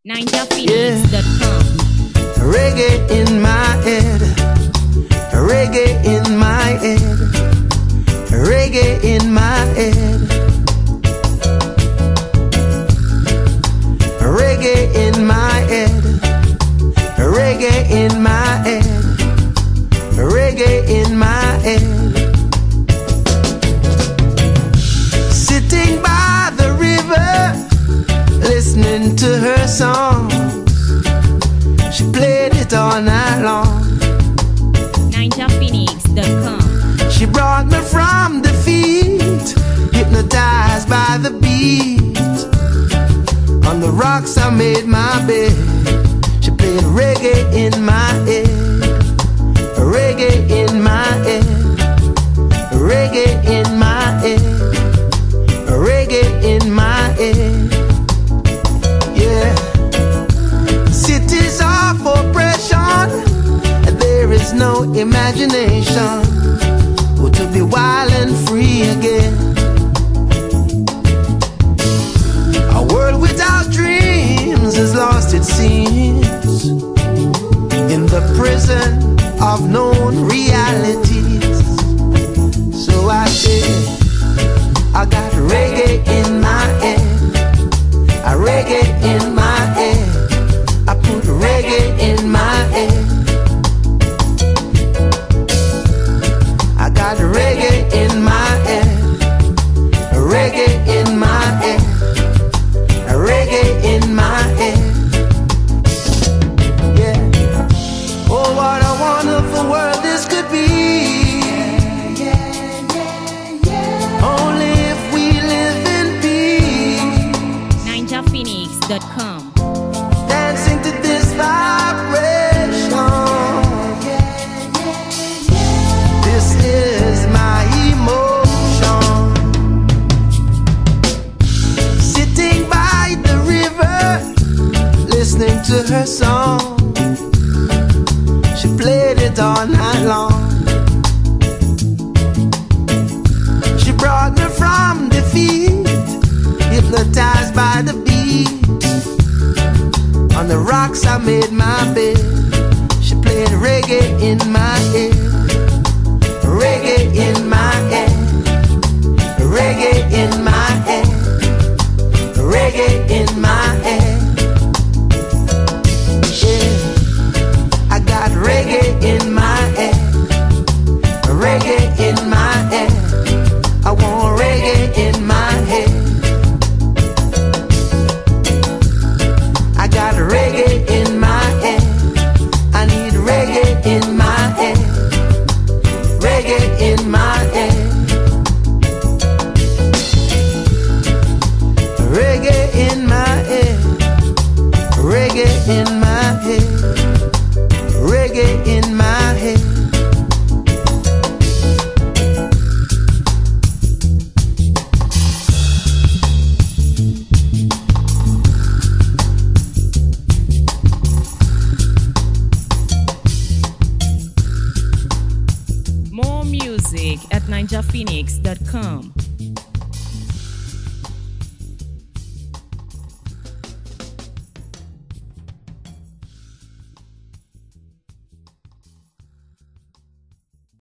NinjaPhoenix.com. Reggae in my head, reggae in my head, reggae in my head, reggae in my head, reggae in my head, reggae in my head. Sitting by the river, listening to her song. She played it all night long. NinjaPhoenix.com. She brought me from defeat, hypnotized by the beat. On the rocks I made my bed. She played reggae in my head, reggae in my head, reggae in my head, reggae in my head. Yeah. Cities are for oppression, and there is no imagination. Oh, to be wild and free again. A world without dreams has lost its seams in the prison of known realities. So I say, I got reggae in my head, a reggae in my head. I put reggae in my head. I got reggae in my head, reggae in my head, reggae in my head. Yeah. Oh, what a wonderful world this could be. Only if we live in peace. NinjaPhoenix.com. Dancing to this vibration. This is my emotion. Sitting by the river, listening to her song. She played it all night long. She brought me from defeat, hypnotized by the beat. On the rocks I made my bed. She played reggae in my head, reggae in my head, reggae in my head, reggae in my head. Yeah. I got reggae in my head, reggae in my head. I want reggae in my head. I got reggae in my head. I need reggae in my head, reggae in my head, reggae in my head, reggae in my head, reggae in my head. More music at NinjaPhoenix.com.